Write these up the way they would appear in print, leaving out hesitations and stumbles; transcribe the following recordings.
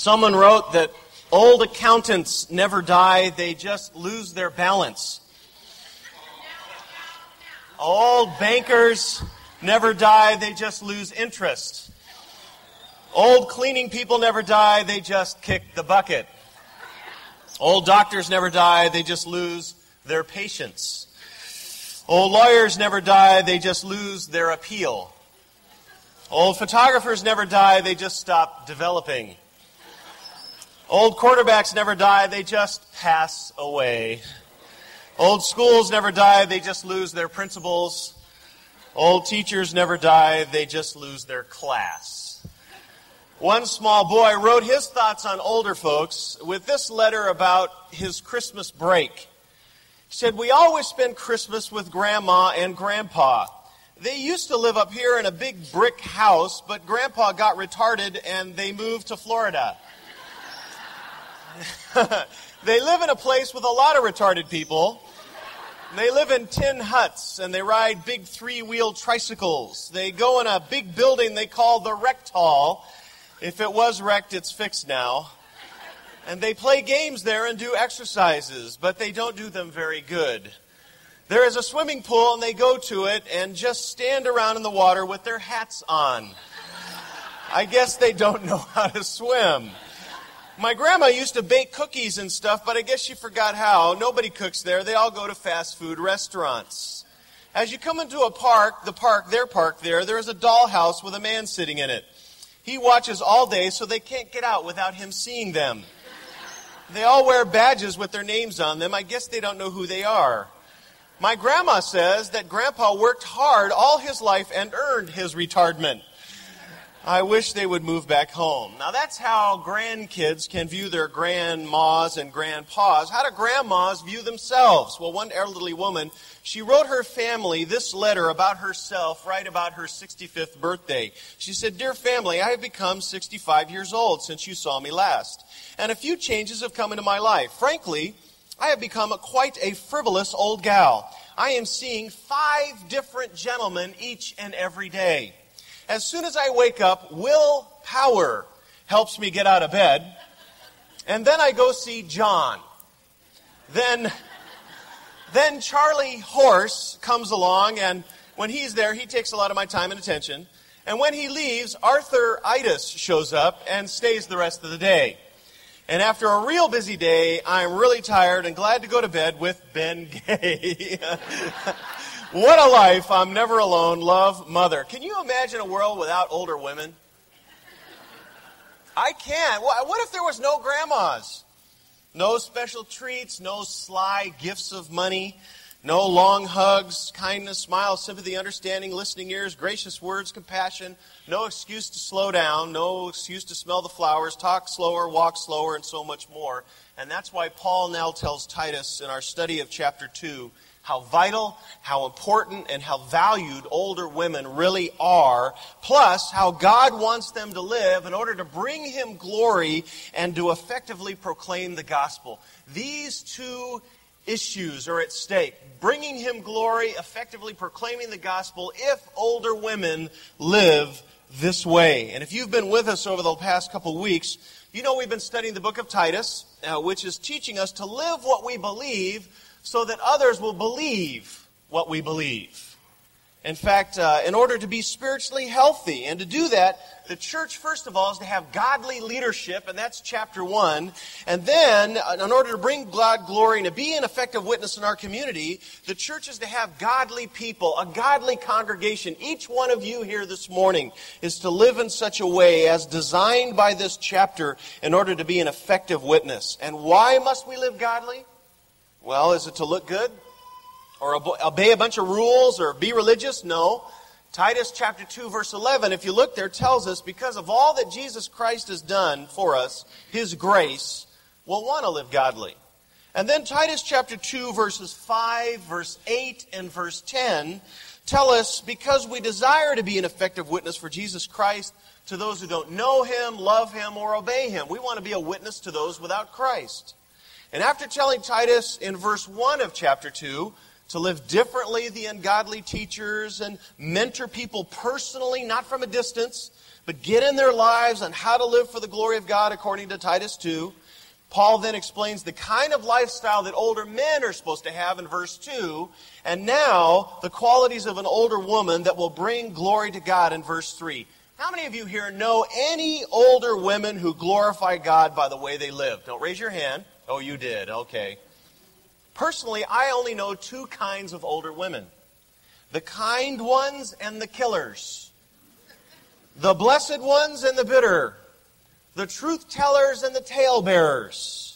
Someone wrote that old accountants never die, they just lose their balance. Old bankers never die, they just lose interest. Old cleaning people never die, they just kick the bucket. Old doctors never die, they just lose their patience. Old lawyers never die, they just lose their appeal. Old photographers never die, they just stop developing. Old quarterbacks never die, they just pass away. Old schools never die, they just lose their principals. Old teachers never die, they just lose their class. One small boy wrote his thoughts on older folks with this letter about his Christmas break. He said, "We always spend Christmas with Grandma and Grandpa. They used to live up here in a big brick house, but Grandpa got retarded and they moved to Florida. They live in a place with a lot of retarded people. They live in tin huts and they ride big 3-wheel tricycles. They go in a big building they call the Rect Hall. If it was wrecked, it's fixed now. And they play games there and do exercises, but they don't do them very good. There is a swimming pool and they go to it and just stand around in the water with their hats on. I guess they don't know how to swim. My grandma used to bake cookies and stuff, but I guess she forgot how. Nobody cooks there. They all go to fast food restaurants. As you come into a park, their park there is a dollhouse with a man sitting in it. He watches all day so they can't get out without him seeing them. They all wear badges with their names on them. I guess they don't know who they are. My grandma says that Grandpa worked hard all his life and earned his retardment. I wish they would move back home." Now that's how grandkids can view their grandmas and grandpas. How do grandmas view themselves? Well, one elderly woman, she wrote her family this letter about herself right about her 65th birthday. She said, "Dear family, I have become 65 years old since you saw me last. And a few changes have come into my life. Frankly, I have become quite a frivolous old gal. I am seeing 5 different gentlemen each and every day. As soon as I wake up, willpower helps me get out of bed. And then I go see John. Then Charlie Horse comes along, and when he's there, he takes a lot of my time and attention. And when he leaves, Arthur-itis shows up and stays the rest of the day. And after a real busy day, I'm really tired and glad to go to bed with Ben Gay." What a life. I'm never alone. Love, Mother. Can you imagine a world without older women? I can't. What if there was no grandmas? No special treats, no sly gifts of money, no long hugs, kindness, smiles, sympathy, understanding, listening ears, gracious words, compassion, no excuse to slow down, no excuse to smell the flowers, talk slower, walk slower, and so much more. And that's why Paul now tells Titus in our study of chapter 2 how vital, how important, and how valued older women really are, plus how God wants them to live in order to bring Him glory and to effectively proclaim the gospel. These two issues are at stake. Bringing Him glory, effectively proclaiming the gospel, if older women live this way. And if you've been with us over the past couple weeks, you know we've been studying the book of Titus, which is teaching us to live what we believe so that others will believe what we believe. In fact, in order to be spiritually healthy, and to do that, the church, first of all, is to have godly leadership, and that's chapter 1. And then, in order to bring God glory and to be an effective witness in our community, the church is to have godly people, a godly congregation. Each one of you here this morning is to live in such a way as designed by this chapter in order to be an effective witness. And why must we live godly? Well, is it to look good? Or obey a bunch of rules? Or be religious? No. Titus chapter 2 verse 11, if you look there, tells us because of all that Jesus Christ has done for us, His grace, we'll want to live godly. And then Titus chapter 2 verses 5, verse 8, and verse 10 tell us because we desire to be an effective witness for Jesus Christ to those who don't know Him, love Him, or obey Him. We want to be a witness to those without Christ. And after telling Titus in verse 1 of chapter 2 to live differently than ungodly teachers and mentor people personally, not from a distance, but get in their lives on how to live for the glory of God according to Titus 2. Paul then explains the kind of lifestyle that older men are supposed to have in verse 2, and now the qualities of an older woman that will bring glory to God in verse 3. How many of you here know any older women who glorify God by the way they live? Don't raise your hand. Oh, you did. Okay. Personally, I only know two kinds of older women. The kind ones and the killers. The blessed ones and the bitter. The truth tellers and the talebearers.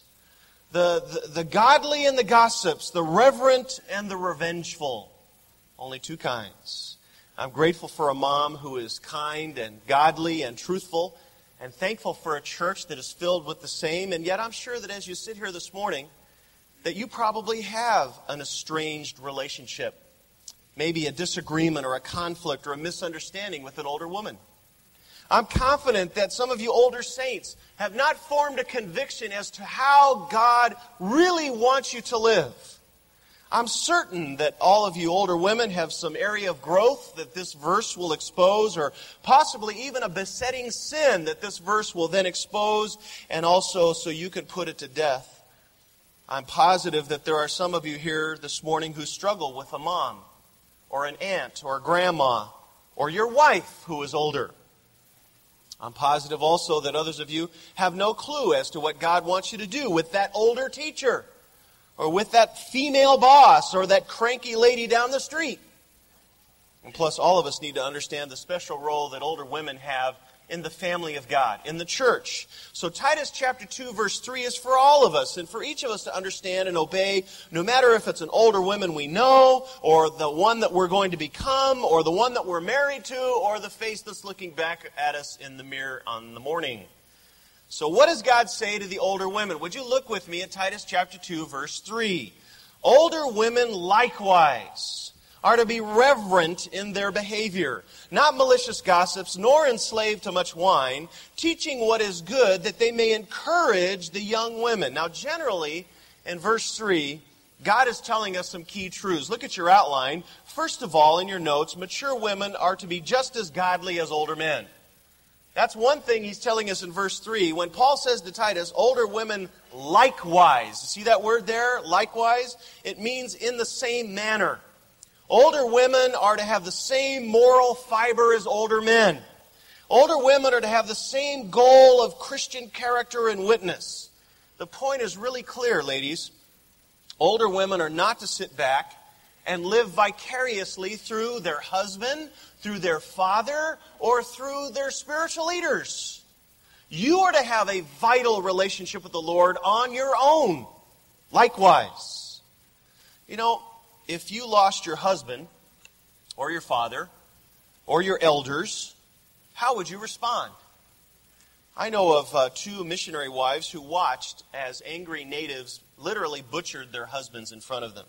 The godly and the gossips. The reverent and the revengeful. Only two kinds. I'm grateful for a mom who is kind and godly and truthful, and thankful for a church that is filled with the same. And yet I'm sure that as you sit here this morning, that you probably have an estranged relationship. Maybe a disagreement or a conflict or a misunderstanding with an older woman. I'm confident that some of you older saints have not formed a conviction as to how God really wants you to live. I'm certain that all of you older women have some area of growth that this verse will expose, or possibly even a besetting sin that this verse will then expose, and also so you can put it to death. I'm positive that there are some of you here this morning who struggle with a mom, or an aunt, or a grandma, or your wife who is older. I'm positive also that others of you have no clue as to what God wants you to do with that older teacher, or with that female boss, or that cranky lady down the street. And plus, all of us need to understand the special role that older women have in the family of God, in the church. So Titus chapter 2, verse 3 is for all of us, and for each of us to understand and obey, no matter if it's an older woman we know, or the one that we're going to become, or the one that we're married to, or the face that's looking back at us in the mirror on the morning. So what does God say to the older women? Would you look with me at Titus chapter 2, verse 3? Older women likewise are to be reverent in their behavior, not malicious gossips, nor enslaved to much wine, teaching what is good, that they may encourage the young women. Now, generally, in verse 3, God is telling us some key truths. Look at your outline. First of all, in your notes, mature women are to be just as godly as older men. That's one thing he's telling us in verse 3. When Paul says to Titus, older women likewise. See that word there, likewise? It means in the same manner. Older women are to have the same moral fiber as older men. Older women are to have the same goal of Christian character and witness. The point is really clear, ladies. Older women are not to sit back and live vicariously through their husband, through their father, or through their spiritual leaders. You are to have a vital relationship with the Lord on your own. Likewise. You know, if you lost your husband, or your father, or your elders, how would you respond? I know of two missionary wives who watched as angry natives literally butchered their husbands in front of them.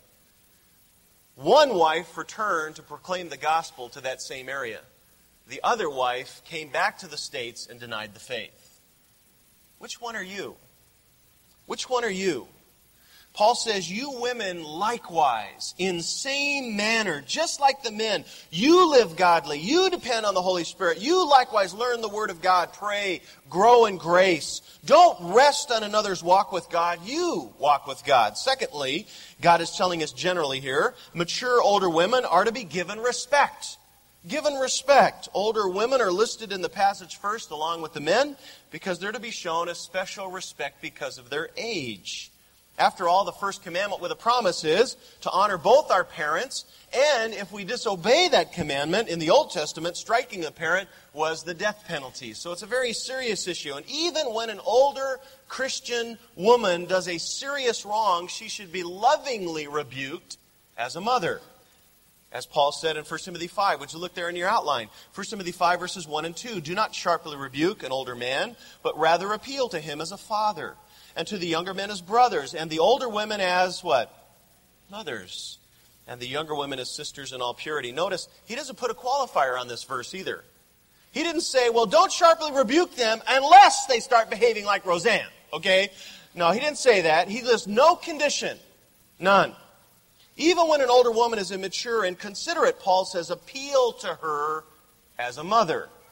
One wife returned to proclaim the gospel to that same area. The other wife came back to the States and denied the faith. Which one are you? Which one are you? Paul says, you women likewise, in same manner, just like the men, you live godly, you depend on the Holy Spirit, you likewise learn the Word of God, pray, grow in grace. Don't rest on another's walk with God, you walk with God. Secondly, God is telling us generally here, mature older women are to be given respect. Given respect. Older women are listed in the passage first along with the men because they're to be shown a special respect because of their age. After all, the first commandment with a promise is to honor both our parents, and if we disobey that commandment in the Old Testament, striking a parent was the death penalty. So it's a very serious issue. And even when an older Christian woman does a serious wrong, she should be lovingly rebuked as a mother. As Paul said in 1 Timothy 5, would you look there in your outline? 1 Timothy 5 verses 1 and 2, do not sharply rebuke an older man, but rather appeal to him as a father, and to the younger men as brothers, and the older women as what? Mothers. And the younger women as sisters in all purity. Notice, he doesn't put a qualifier on this verse either. He didn't say, well, don't sharply rebuke them unless they start behaving like Roseanne. Okay? No, he didn't say that. He lists no condition. None. Even when an older woman is immature and considerate, Paul says, appeal to her as a mother.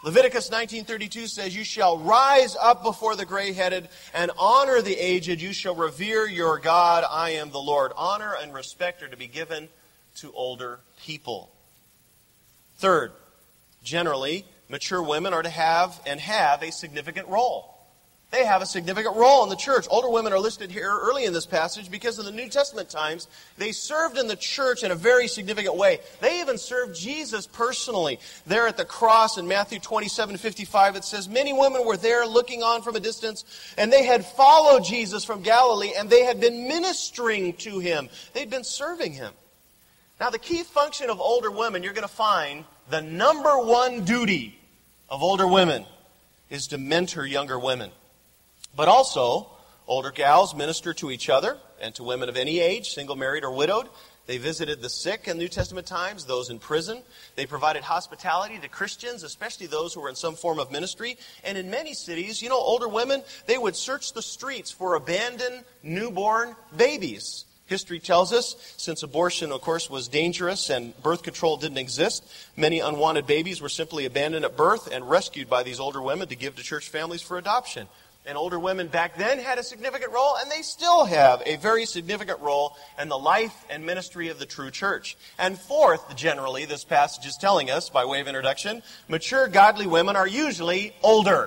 Leviticus 19:32 says, "You shall rise up before the gray-headed and honor the aged. You shall revere your God. I am the Lord." Honor and respect are to be given to older people. Third, generally, mature women are to have a significant role. They have a significant role in the church. Older women are listed here early in this passage because in the New Testament times, they served in the church in a very significant way. They even served Jesus personally. There at the cross in Matthew 27:55, it says, "Many women were there looking on from a distance, and they had followed Jesus from Galilee, and they had been ministering to him." They'd been serving him. Now, the key function of older women, you're going to find the number one duty of older women is to mentor younger women. But also, older gals minister to each other and to women of any age, single, married, or widowed. They visited the sick in New Testament times, those in prison. They provided hospitality to Christians, especially those who were in some form of ministry. And in many cities, older women, they would search the streets for abandoned newborn babies. History tells us, since abortion, of course, was dangerous and birth control didn't exist, many unwanted babies were simply abandoned at birth and rescued by these older women to give to church families for adoption. And older women back then had a significant role, and they still have a very significant role in the life and ministry of the true church. And fourth, generally, this passage is telling us, by way of introduction, mature godly women are usually older.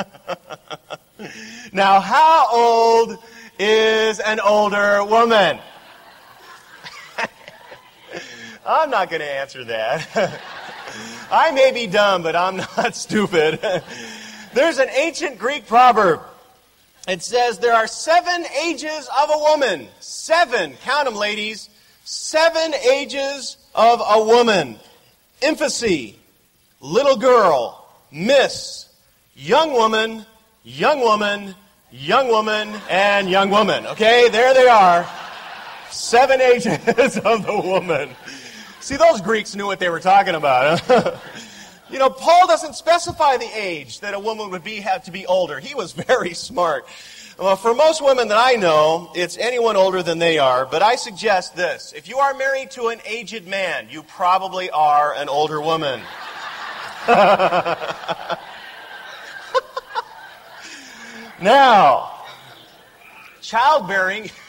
Now, how old is an older woman? I'm not going to answer that. I may be dumb, but I'm not stupid. There's an ancient Greek proverb. It says there are 7 ages of a woman. 7. Count them, ladies. 7 ages of a woman. Infancy, little girl, miss, young woman, young woman, young woman, and young woman. Okay, there they are. 7 ages of the woman. See, those Greeks knew what they were talking about. Huh? Paul doesn't specify the age that a woman would have to be older. He was very smart. Well, for most women that I know, it's anyone older than they are. But I suggest this. If you are married to an aged man, you probably are an older woman. Now, childbearing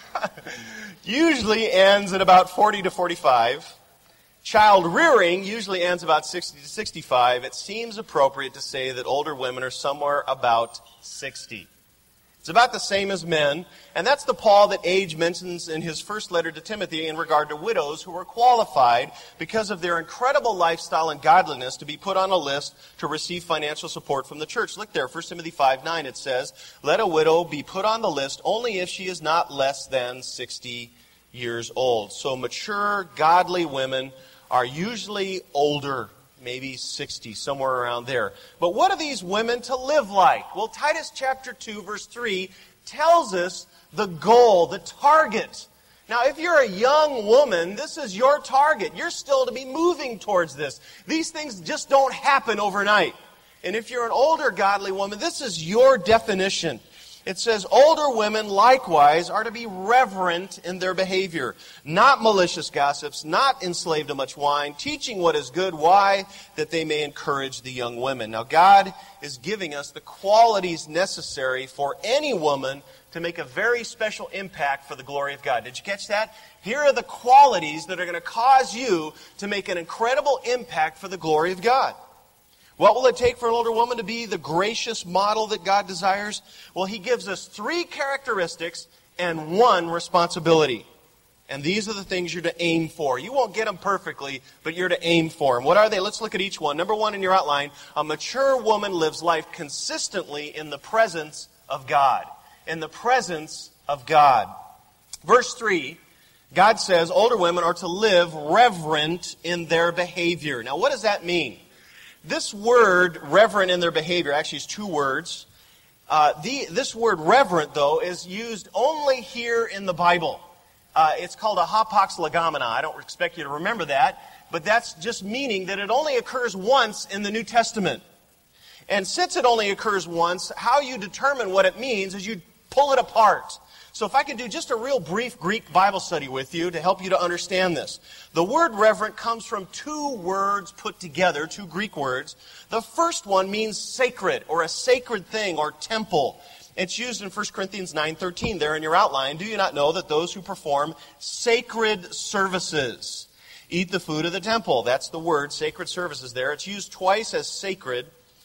usually ends at about 40 to 45. Child rearing usually ends about 60 to 65. It seems appropriate to say that older women are somewhere about 60. It's about the same as men, and that's the Paul that age mentions in his first letter to Timothy in regard to widows who were qualified because of their incredible lifestyle and godliness to be put on a list to receive financial support from the church. Look there, 1 Timothy 5:9, it says, "Let a widow be put on the list only if she is not less than 60 years old." So mature, godly women are usually older, maybe 60, somewhere around there. But what are these women to live like? Well, Titus chapter 2, verse 3 tells us the goal, the target. Now, if you're a young woman, this is your target. You're still to be moving towards this. These things just don't happen overnight. And if you're an older godly woman, this is your definition. It says, older women likewise are to be reverent in their behavior, not malicious gossips, not enslaved to much wine, teaching what is good. Why? That they may encourage the young women. Now, God is giving us the qualities necessary for any woman to make a very special impact for the glory of God. Did you catch that? Here are the qualities that are going to cause you to make an incredible impact for the glory of God. What will it take for an older woman to be the gracious model that God desires? Well, He gives us 3 characteristics and 1 responsibility. And these are the things you're to aim for. You won't get them perfectly, but you're to aim for them. What are they? Let's look at each one. Number 1 in your outline, a mature woman lives life consistently in the presence of God. In the presence of God. Verse 3, God says older women are to live reverent in their behavior. Now, what does that mean? This word, reverent in their behavior, actually is 2 words. This word reverent, though, is used only here in the Bible. It's called a hapax legomena. I don't expect you to remember that, but that's just meaning that it only occurs once in the New Testament. And since it only occurs once, how you determine what it means is you pull it apart. So if I can do just a real brief Greek Bible study with you to help you to understand this. The word reverent comes from two words put together, two Greek words. The first one means sacred, or a sacred thing, or temple. It's used in 1 Corinthians 9:13 there in your outline. Do you not know that those who perform sacred services eat the food of the temple? That's the word, sacred services there. It's used twice as sacred,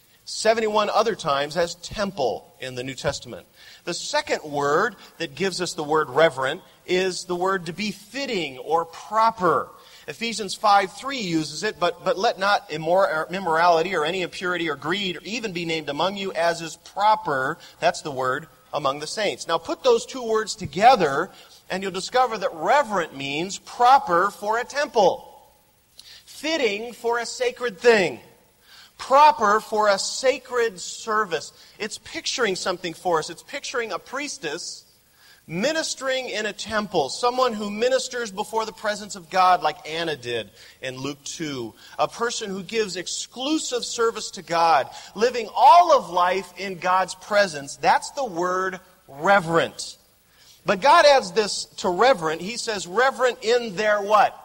71 other times as temple in the New Testament. The second word that gives us the word reverent is the word to be fitting or proper. Ephesians 5:3 uses it, but let not immorality or any impurity or greed even be named among you as is proper. That's the word among the saints. Now put those two words together and you'll discover that reverent means proper for a temple, fitting for a sacred thing, proper for a sacred service. It's picturing something for us. It's picturing a priestess ministering in a temple, someone who ministers before the presence of God like Anna did in Luke 2, a person who gives exclusive service to God, living all of life in God's presence. That's the word reverent. But God adds this to reverent. He says reverent in their what?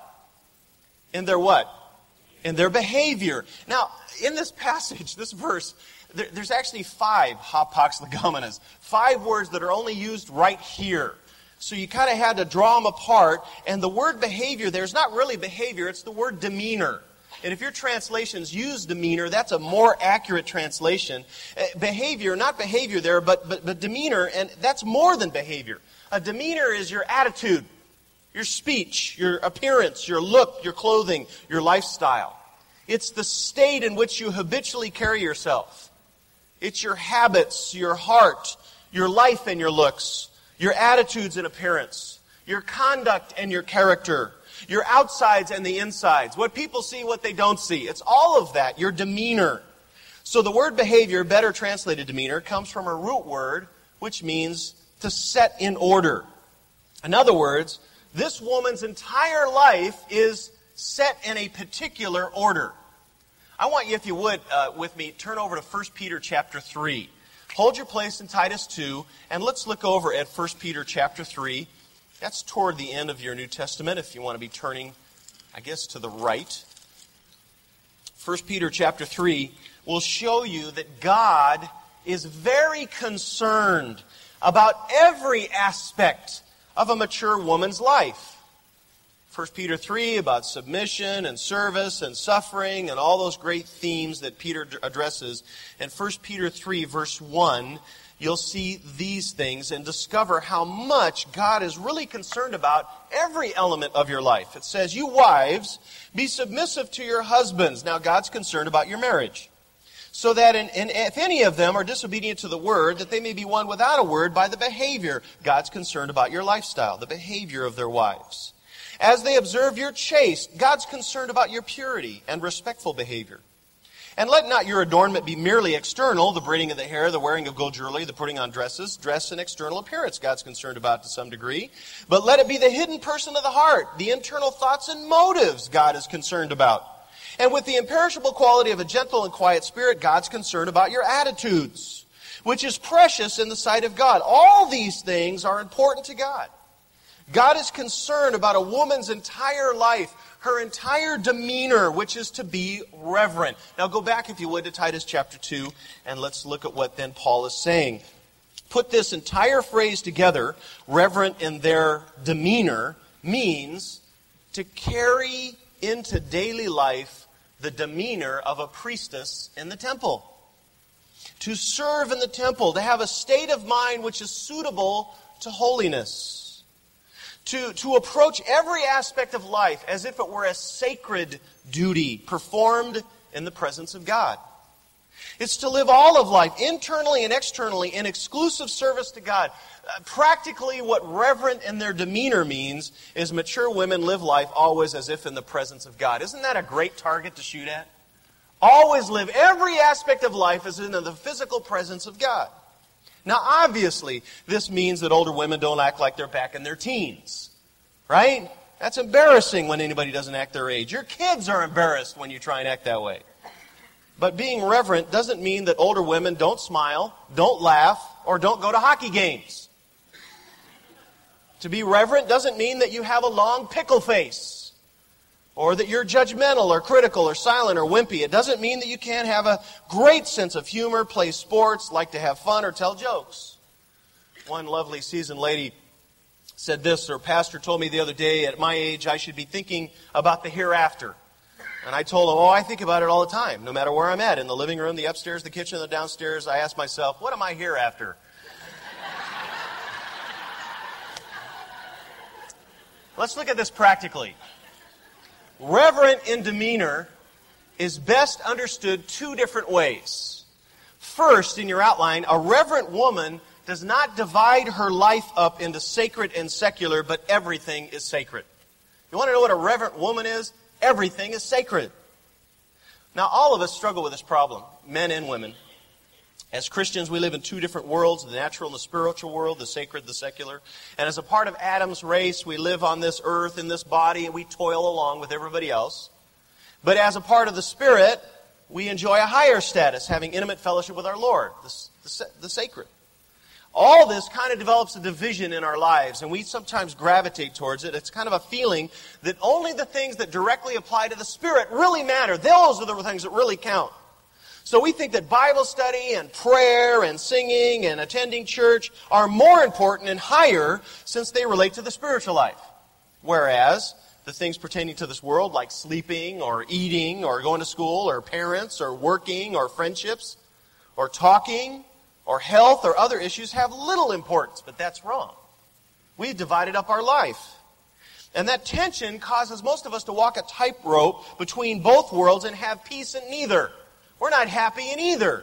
In their what? In their behavior. Now, in this passage, this verse, there's actually 5 hapax legomenas, 5 words that are only used right here. So you kind of had to draw them apart. And the word behavior there is not really behavior, it's the word demeanor. And if your translations use demeanor, that's a more accurate translation. Behavior, not behavior there, but demeanor, and that's more than behavior. A demeanor is your attitude, your speech, your appearance, your look, your clothing, your lifestyle. It's the state in which you habitually carry yourself. It's your habits, your heart, your life and your looks, your attitudes and appearance, your conduct and your character, your outsides and the insides, what people see, what they don't see. It's all of that, your demeanor. So the word behavior, better translated demeanor, comes from a root word which means to set in order. In other words, this woman's entire life is set in a particular order. I want you, if you would, with me, turn over to 1 Peter chapter 3. Hold your place in Titus 2, and let's look over at 1 Peter chapter 3. That's toward the end of your New Testament, if you want to be turning, I guess, to the right. 1 Peter chapter 3 will show you that God is very concerned about every aspect of a mature woman's life. 1 Peter 3 about submission and service and suffering and all those great themes that Peter addresses. In 1 Peter 3 verse 1, you'll see these things and discover how much God is really concerned about every element of your life. It says, you wives, be submissive to your husbands. Now God's concerned about your marriage. So that if any of them are disobedient to the word, that they may be won without a word by the behavior. God's concerned about your lifestyle, the behavior of their wives. As they observe your chaste, God's concerned about your purity and respectful behavior. And let not your adornment be merely external, the braiding of the hair, the wearing of gold jewelry, the putting on dresses, dress and external appearance God's concerned about to some degree. But let it be the hidden person of the heart, the internal thoughts and motives God is concerned about. And with the imperishable quality of a gentle and quiet spirit, God's concerned about your attitudes, which is precious in the sight of God. All these things are important to God. God is concerned about a woman's entire life, her entire demeanor, which is to be reverent. Now go back, if you would, to Titus chapter 2, and let's look at what then Paul is saying. Put this entire phrase together, reverent in their demeanor, means to carry into daily life the demeanor of a priestess in the temple. To serve in the temple, to have a state of mind which is suitable to holiness. To approach every aspect of life as if it were a sacred duty performed in the presence of God. It's to live all of life, internally and externally, in exclusive service to God. Practically, what reverent in their demeanor means is mature women live life always as if in the presence of God. Isn't that a great target to shoot at? Always live every aspect of life as in the physical presence of God. Now, obviously, this means that older women don't act like they're back in their teens, right? That's embarrassing when anybody doesn't act their age. Your kids are embarrassed when you try and act that way. But being reverent doesn't mean that older women don't smile, don't laugh, or don't go to hockey games. To be reverent doesn't mean that you have a long pickle face, or that you're judgmental or critical or silent or wimpy. It doesn't mean that you can't have a great sense of humor, play sports, like to have fun, or tell jokes. One lovely seasoned lady said this, her pastor told me the other day, at my age, I should be thinking about the hereafter. And I told him, I think about it all the time, no matter where I'm at, in the living room, the upstairs, the kitchen, the downstairs. I ask myself, what am I hereafter? Let's look at this practically. Reverent in demeanor is best understood two different ways. First, in your outline, a reverent woman does not divide her life up into sacred and secular, but everything is sacred. You want to know what a reverent woman is? Everything is sacred. Now, all of us struggle with this problem, men and women. As Christians, we live in two different worlds, the natural and the spiritual world, the sacred, the secular. And as a part of Adam's race, we live on this earth in this body, and we toil along with everybody else. But as a part of the Spirit, we enjoy a higher status, having intimate fellowship with our Lord, the sacred. All this kind of develops a division in our lives, and we sometimes gravitate towards it. It's kind of a feeling that only the things that directly apply to the Spirit really matter. Those are the things that really count. So we think that Bible study and prayer and singing and attending church are more important and higher since they relate to the spiritual life. Whereas the things pertaining to this world, like sleeping or eating or going to school or parents or working or friendships or talking or health or other issues, have little importance. But that's wrong. We've divided up our life. And that tension causes most of us to walk a tightrope between both worlds and have peace in neither. We're not happy in either.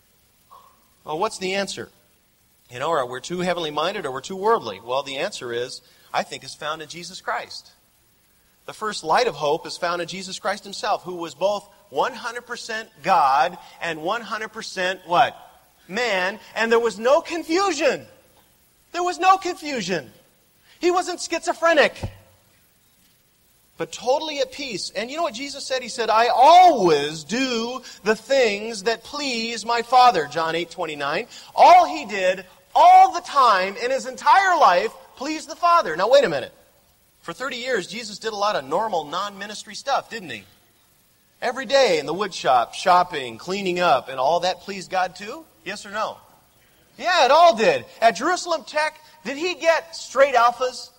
Well, what's the answer? Are we too heavenly minded or we're too worldly? Well, the answer is, I think, is found in Jesus Christ. The first light of hope is found in Jesus Christ himself, who was both 100% God and 100% what? Man. And there was no confusion. There was no confusion. He wasn't schizophrenic, but totally at peace. And you know what Jesus said? He said, I always do the things that please my Father, John 8:29. All he did, all the time, in his entire life, pleased the Father. Now wait a minute. For 30 years, Jesus did a lot of normal, non-ministry stuff, didn't he? Every day in the wood shop, shopping, cleaning up, and all that pleased God too? Yes or no? Yeah, it all did. At Jerusalem Tech, did he get straight alphas?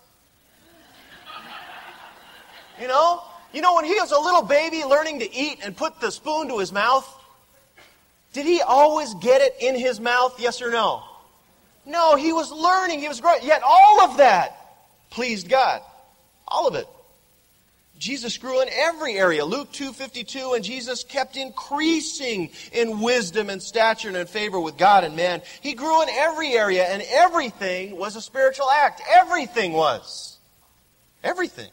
When he was a little baby learning to eat and put the spoon to his mouth, did he always get it in his mouth? Yes or no? No, he was learning. He was growing. Yet all of that pleased God. All of it. Jesus grew in every area. Luke 2:52, and Jesus kept increasing in wisdom and stature and in favor with God and man. He grew in every area, and everything was a spiritual act. Everything was. Everything.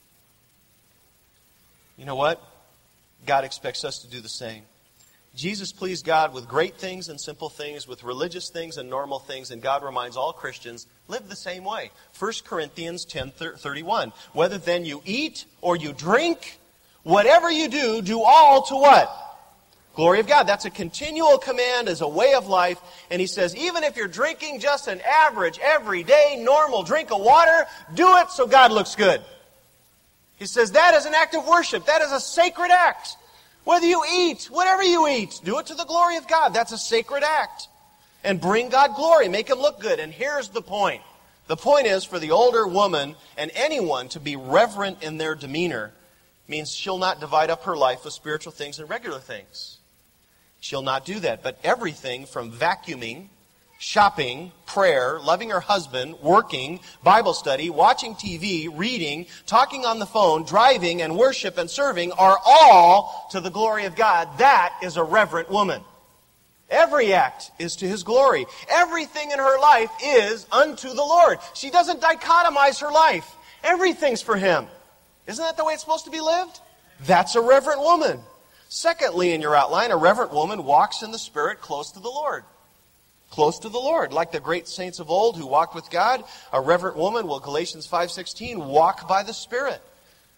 You know what? God expects us to do the same. Jesus pleased God with great things and simple things, with religious things and normal things, and God reminds all Christians, live the same way. 1 Corinthians 10:31. Whether then you eat or you drink, whatever you do, do all to what? Glory of God. That's a continual command as a way of life. And he says, even if you're drinking just an average, everyday, normal drink of water, do it so God looks good. He says that is an act of worship. That is a sacred act. Whether you eat, whatever you eat, do it to the glory of God. That's a sacred act. And bring God glory. Make Him look good. And here's the point. The point is, for the older woman and anyone to be reverent in their demeanor means she'll not divide up her life with spiritual things and regular things. She'll not do that. But everything from vacuuming, shopping, prayer, loving her husband, working, Bible study, watching TV, reading, talking on the phone, driving, and worship and serving are all to the glory of God. That is a reverent woman. Every act is to His glory. Everything in her life is unto the Lord. She doesn't dichotomize her life. Everything's for Him. Isn't that the way it's supposed to be lived? That's a reverent woman. Secondly, in your outline, a reverent woman walks in the Spirit close to the Lord. Close to the Lord. Like the great saints of old who walked with God, a reverent woman will, Galatians 5:16, walk by the Spirit.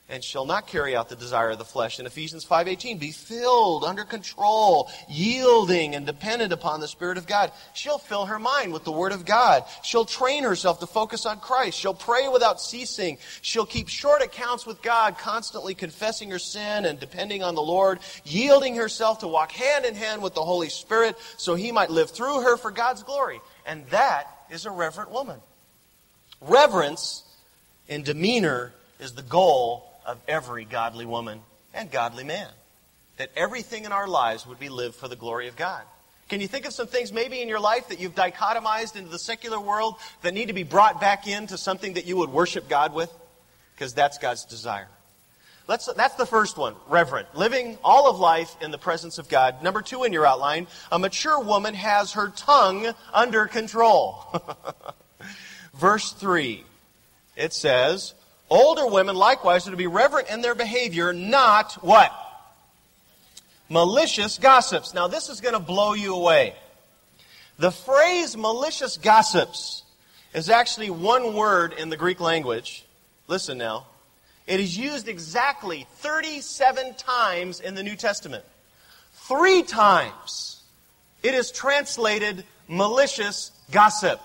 and shall not carry out the desire of the flesh. In Ephesians 5:18, be filled, under control, yielding, and dependent upon the Spirit of God. She'll fill her mind with the Word of God. She'll train herself to focus on Christ. She'll pray without ceasing. She'll keep short accounts with God, constantly confessing her sin and depending on the Lord, yielding herself to walk hand in hand with the Holy Spirit so He might live through her for God's glory. And that is a reverent woman. Reverence in demeanor is the goal of every godly woman and godly man. That everything in our lives would be lived for the glory of God. Can you think of some things maybe in your life that you've dichotomized into the secular world that need to be brought back into something that you would worship God with? Because that's God's desire. That's the first one, reverent. Living all of life in the presence of God. Number 2 in your outline, a mature woman has her tongue under control. Verse 3, it says, older women likewise are to be reverent in their behavior, not what? Malicious gossips. Now this is going to blow you away. The phrase malicious gossips is actually one word in the Greek language. Listen now. It is used exactly 37 times in the New Testament. 3 times it is translated malicious gossip.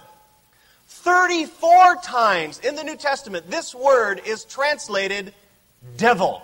34 times in the New Testament, this word is translated devil.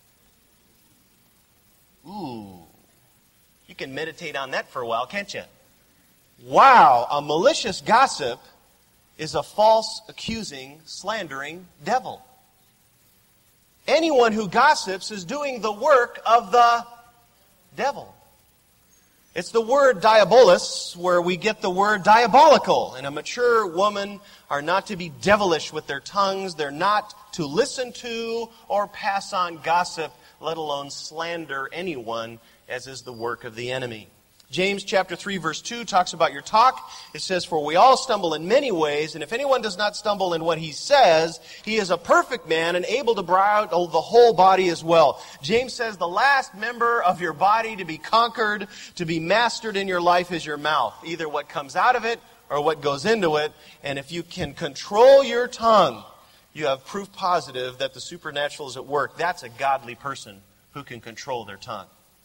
Ooh, you can meditate on that for a while, can't you? Wow, a malicious gossip is a false, accusing, slandering devil. Anyone who gossips is doing the work of the devil. It's the word diabolos where we get the word diabolical. And a mature woman are not to be devilish with their tongues. They're not to listen to or pass on gossip, let alone slander anyone, as is the work of the enemy. James chapter 3 verse 2 talks about your talk. It says, for we all stumble in many ways, and if anyone does not stumble in what he says, he is a perfect man and able to bridle the whole body as well. James says the last member of your body to be conquered, to be mastered in your life is your mouth. Either what comes out of it or what goes into it. And if you can control your tongue, you have proof positive that the supernatural is at work. That's a godly person who can control their tongue.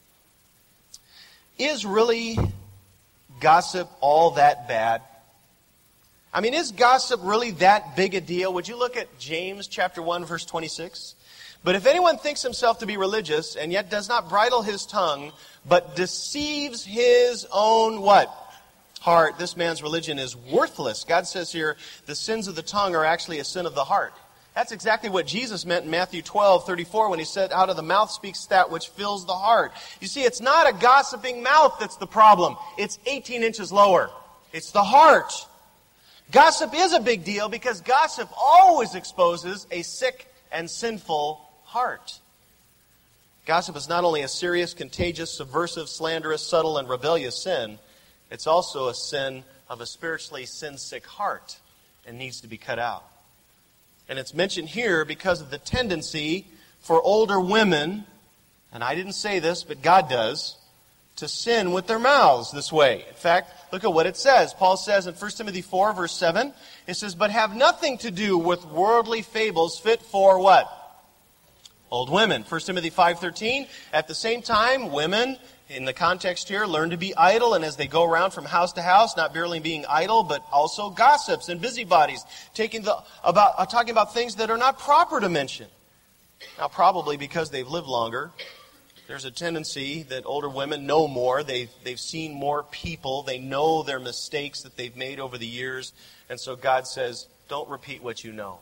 Is really gossip all that bad? I mean, is gossip really that big a deal? Would you look at James chapter 1, verse 26? But if anyone thinks himself to be religious and yet does not bridle his tongue, but deceives his own what? Heart, this man's religion is worthless. God says here, the sins of the tongue are actually a sin of the heart. That's exactly what Jesus meant in Matthew 12:34 when He said, out of the mouth speaks that which fills the heart. You see, it's not a gossiping mouth that's the problem. It's 18 inches lower. It's the heart. Gossip is a big deal because gossip always exposes a sick and sinful heart. Gossip is not only a serious, contagious, subversive, slanderous, subtle, and rebellious sin, it's also a sin of a spiritually sin-sick heart and needs to be cut out. And it's mentioned here because of the tendency for older women, and I didn't say this, but God does, to sin with their mouths this way. In fact, look at what it says. Paul says in 1 Timothy 4, verse 7, it says, but have nothing to do with worldly fables fit for what? Old women. 1 Timothy 5:13, at the same time, women, in the context here, learn to be idle, and as they go around from house to house, not merely being idle, but also gossips and busybodies, talking about things that are not proper to mention. Now, probably because they've lived longer, there's a tendency that older women know more. They've seen more people. They know their mistakes that they've made over the years. And so God says, don't repeat what you know.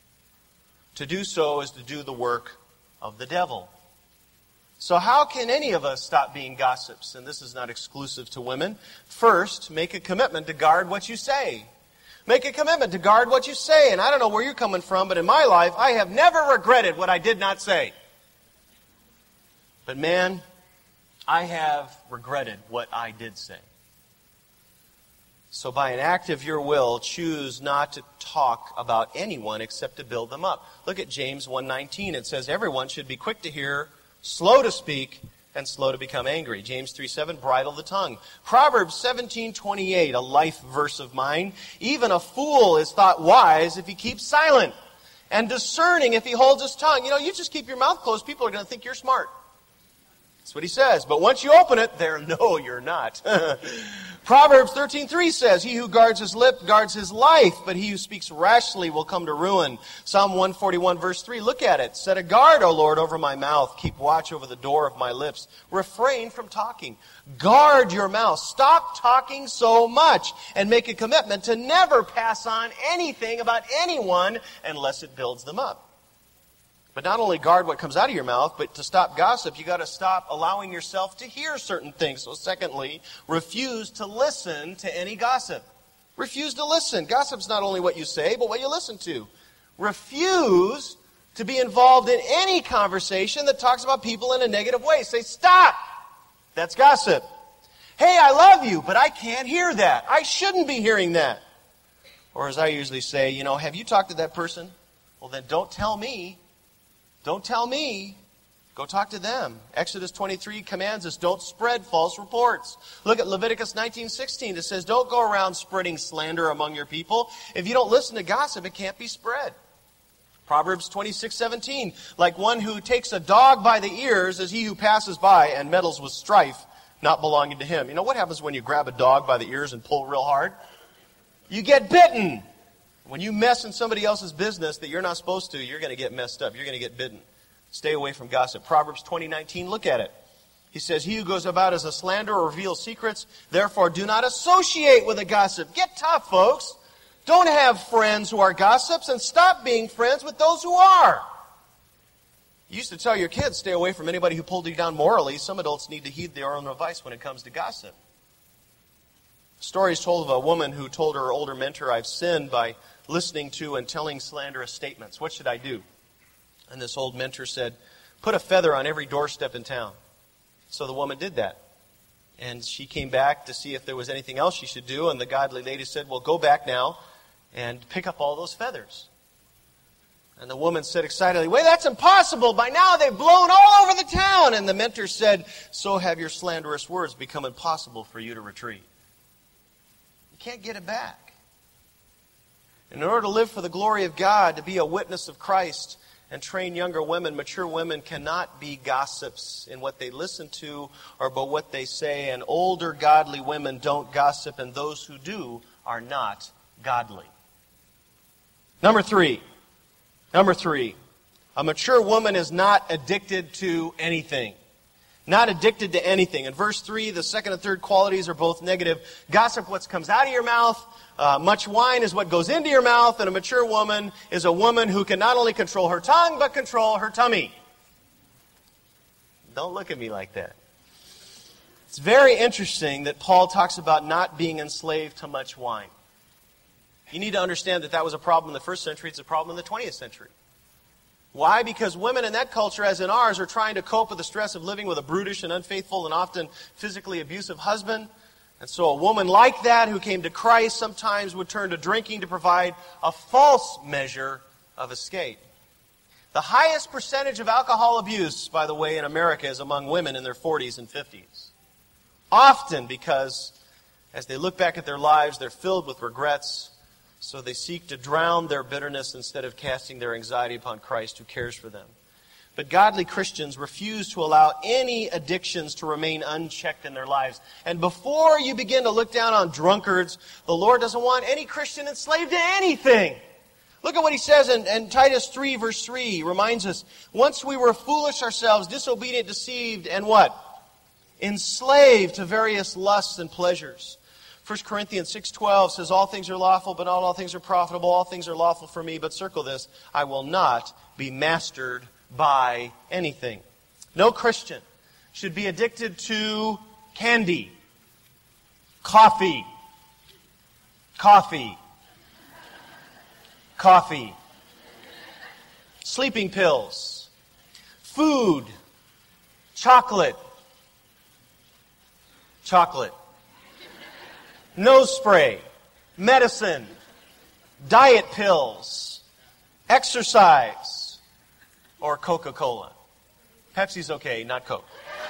To do so is to do the work of the devil. So how can any of us stop being gossips? And this is not exclusive to women. First, make a commitment to guard what you say. Make a commitment to guard what you say. And I don't know where you're coming from, but in my life, I have never regretted what I did not say. But man, I have regretted what I did say. So by an act of your will, choose not to talk about anyone except to build them up. Look at James 1:19. It says, everyone should be quick to hear, slow to speak, and slow to become angry. James 3:7, bridle the tongue. Proverbs 17:28, a life verse of mine. Even a fool is thought wise if he keeps silent. and discerning if he holds his tongue. You know, you just keep your mouth closed, people are going to think you're smart. That's what he says. But once you open it, no, you're not. Proverbs 13:3 says, he who guards his lip guards his life, but he who speaks rashly will come to ruin. Psalm 141 verse 3, look at it. Set a guard, O Lord, over my mouth. Keep watch over the door of my lips. Refrain from talking. Guard your mouth. Stop talking so much and make a commitment to never pass on anything about anyone unless it builds them up. But not only guard what comes out of your mouth, but to stop gossip, you got to stop allowing yourself to hear certain things. So secondly, refuse to listen to any gossip. Refuse to listen. Gossip's not only what you say, but what you listen to. Refuse to be involved in any conversation that talks about people in a negative way. Say, stop! That's gossip. Hey, I love you, but I can't hear that. I shouldn't be hearing that. Or as I usually say, you know, have you talked to that person? Well, then don't tell me. Don't tell me. Go talk to them. Exodus 23 commands us, don't spread false reports. Look at Leviticus 19:16. It says, don't go around spreading slander among your people. If you don't listen to gossip, it can't be spread. Proverbs 26:17. Like one who takes a dog by the ears is he who passes by and meddles with strife not belonging to him. You know what happens when you grab a dog by the ears and pull real hard? You get bitten. When you mess in somebody else's business that you're not supposed to, you're going to get messed up. You're going to get bitten. Stay away from gossip. Proverbs 20:19, look at it. He says, he who goes about as a slanderer reveals secrets. Therefore, do not associate with a gossip. Get tough, folks. Don't have friends who are gossips, and stop being friends with those who are. You used to tell your kids, stay away from anybody who pulled you down morally. Some adults need to heed their own advice when it comes to gossip. Stories told of a woman who told her older mentor, I've sinned by listening to and telling slanderous statements. What should I do? And this old mentor said, put a feather on every doorstep in town. So the woman did that. And she came back to see if there was anything else she should do. And the godly lady said, well, go back now and pick up all those feathers. And the woman said excitedly, wait, that's impossible. By now they've blown all over the town. And the mentor said, so have your slanderous words become impossible for you to retrieve. You can't get it back. In order to live for the glory of God, to be a witness of Christ and train younger women, mature women cannot be gossips in what they listen to or about what they say. And older godly women don't gossip, and those who do are not godly. Number three, a mature woman is not addicted to anything. Not addicted to anything. In verse 3, the second and third qualities are both negative. Gossip, what comes out of your mouth. Much wine is what goes into your mouth. And a mature woman is a woman who can not only control her tongue, but control her tummy. Don't look at me like that. It's very interesting that Paul talks about not being enslaved to much wine. You need to understand that that was a problem in the first century. It's a problem in the 20th century. Why? Because women in that culture, as in ours, are trying to cope with the stress of living with a brutish and unfaithful and often physically abusive husband. And so a woman like that who came to Christ sometimes would turn to drinking to provide a false measure of escape. The highest percentage of alcohol abuse, by the way, in America is among women in their 40s and 50s. Often because as they look back at their lives, they're filled with regrets. So they seek to drown their bitterness instead of casting their anxiety upon Christ who cares for them. But godly Christians refuse to allow any addictions to remain unchecked in their lives. And before you begin to look down on drunkards, the Lord doesn't want any Christian enslaved to anything. Look at what he says in Titus 3 verse 3. He reminds us, once we were foolish ourselves, disobedient, deceived, and what? Enslaved to various lusts and pleasures. 1 Corinthians 6:12 says, all things are lawful, but not all things are profitable. All things are lawful for me, but circle this, I will not be mastered by anything. No Christian should be addicted to candy, coffee, sleeping pills, food, chocolate, nose spray, medicine, diet pills, exercise, or Coca-Cola. Pepsi's okay, not Coke.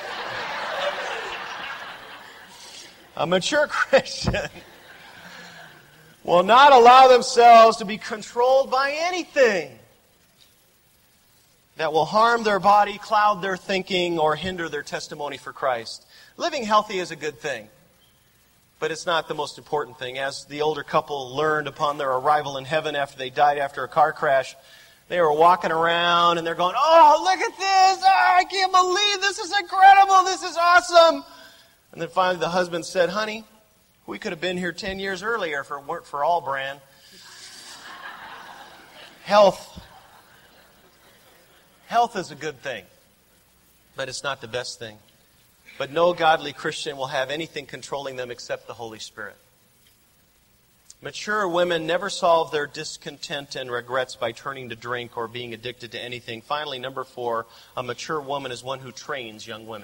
A mature Christian will not allow themselves to be controlled by anything. that will harm their body, cloud their thinking, or hinder their testimony for Christ. Living healthy is a good thing, but it's not the most important thing. As the older couple learned upon their arrival in heaven after they died after a car crash, they were walking around and they're going, "Oh, look at this! Oh, I can't believe this is incredible! This is awesome!" And then finally the husband said, "Honey, we could have been here 10 years earlier if it weren't for All-Bran. Health is a good thing, but it's not the best thing. But no godly Christian will have anything controlling them except the Holy Spirit." Mature women never solve their discontent and regrets by turning to drink or being addicted to anything. Finally, number 4, a mature woman is one who trains young women.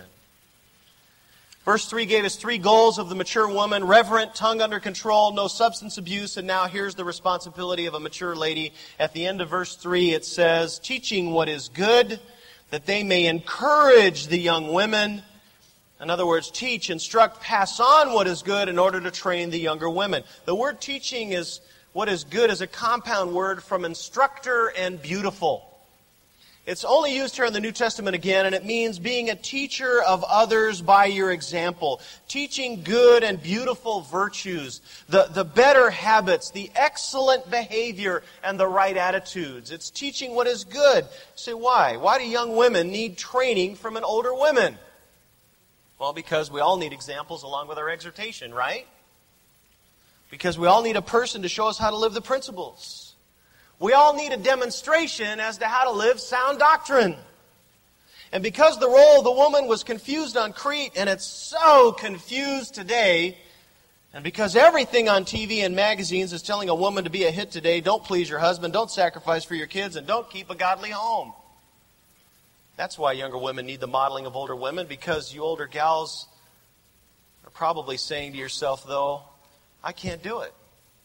Verse 3 gave us 3 goals of the mature woman: reverent, tongue under control, no substance abuse. And now here's the responsibility of a mature lady. At the end of verse 3 it says, teaching what is good, that they may encourage the young women. In other words, teach, instruct, pass on what is good in order to train the younger women. The word teaching is what is good is a compound word from instructor and beautiful. It's only used here in the New Testament again, and it means being a teacher of others by your example. Teaching good and beautiful virtues, the better habits, the excellent behavior, and the right attitudes. It's teaching what is good. You say, why? Why do young women need training from an older woman? Well, because we all need examples along with our exhortation, right? Because we all need a person to show us how to live the principles. We all need a demonstration as to how to live sound doctrine. And because the role of the woman was confused on Crete, and it's so confused today, and because everything on TV and magazines is telling a woman to be a hit today, don't please your husband, don't sacrifice for your kids, and don't keep a godly home. That's why younger women need the modeling of older women, because you older gals are probably saying to yourself, though, I can't do it.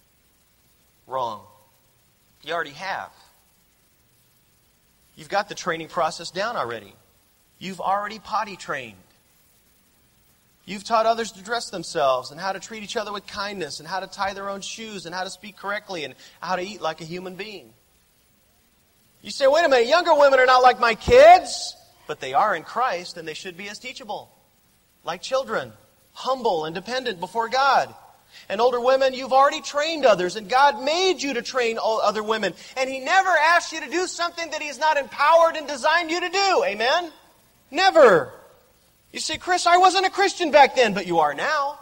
Wrong. You already have. You've got the training process down already. You've already potty trained. You've taught others to dress themselves and how to treat each other with kindness and how to tie their own shoes and how to speak correctly and how to eat like a human being. You say, wait a minute, younger women are not like my kids, but they are in Christ and they should be as teachable, like children, humble and dependent before God. And older women, you've already trained others, and God made you to train other women. And He never asked you to do something that He's not empowered and designed you to do. Amen? Never. You say, Chris, I wasn't a Christian back then, but you are now.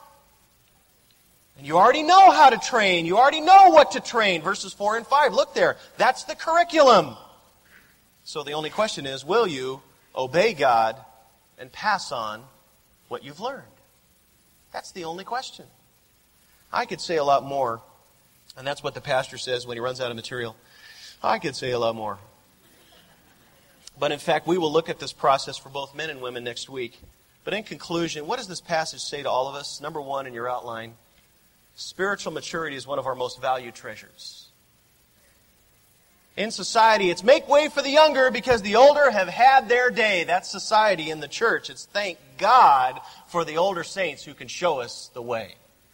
And you already know how to train. You already know what to train. Verses 4 and 5, look there. That's the curriculum. So the only question is, will you obey God and pass on what you've learned? That's the only question. I could say a lot more, and that's what the pastor says when he runs out of material. I could say a lot more. But in fact, we will look at this process for both men and women next week. But in conclusion, what does this passage say to all of us? Number 1 in your outline, spiritual maturity is one of our most valued treasures. In society, it's make way for the younger because the older have had their day. That's society. In the church, it's thank God for the older saints who can show us the way.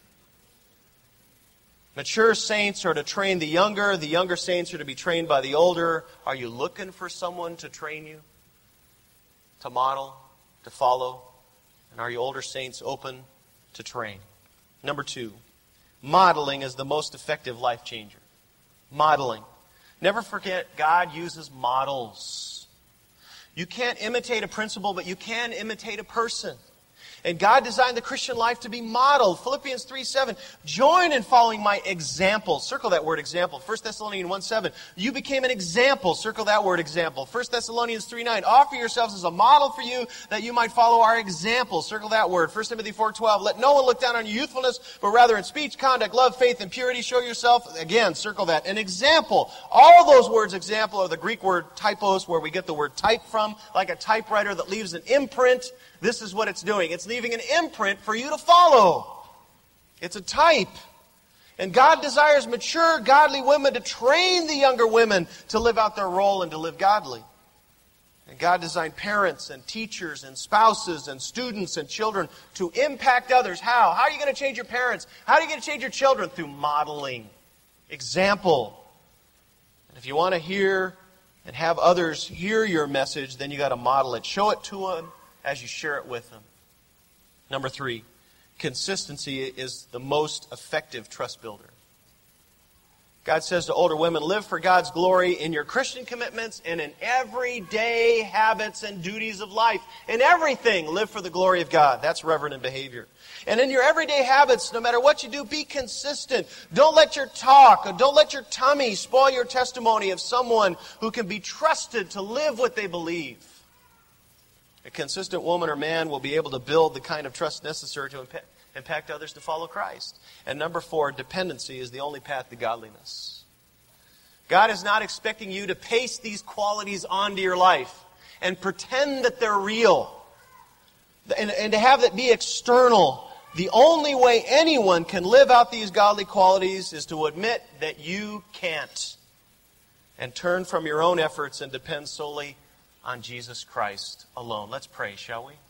Mature saints are to train the younger saints are to be trained by the older. Are you looking for someone to train you, to model, to follow? And are you older saints open to train? Number 2, modeling is the most effective life changer. Modeling. Never forget, God uses models. You can't imitate a principle, but you can imitate a person. And God designed the Christian life to be modeled. Philippians 3:7, join in following my example. Circle that word example. 1 Thessalonians 1:7, you became an example. Circle that word example. 1 Thessalonians 3:9, offer yourselves as a model for you that you might follow our example. Circle that word. 1 Timothy 4:12, let no one look down on your youthfulness, but rather in speech, conduct, love, faith, and purity, show yourself, again, circle that, an example. All those words example are the Greek word typos, where we get the word type from, like a typewriter that leaves an imprint. This is what it's doing. It's leaving an imprint for you to follow. It's a type. And God desires mature, godly women to train the younger women to live out their role and to live godly. And God designed parents and teachers and spouses and students and children to impact others. How? How are you going to change your parents? How are you going to change your children? Through modeling. Example. And if you want to hear and have others hear your message, then you got to model it. Show it to them as you share it with them. Number 3, consistency is the most effective trust builder. God says to older women, live for God's glory in your Christian commitments and in everyday habits and duties of life. In everything, live for the glory of God. That's reverent behavior. And in your everyday habits, no matter what you do, be consistent. Don't let your talk or don't let your tummy spoil your testimony of someone who can be trusted to live what they believe. A consistent woman or man will be able to build the kind of trust necessary to impact others to follow Christ. And number 4, dependency is the only path to godliness. God is not expecting you to paste these qualities onto your life and pretend that they're real and to have it be external. The only way anyone can live out these godly qualities is to admit that you can't and turn from your own efforts and depend solely on Jesus Christ alone. Let's pray, shall we?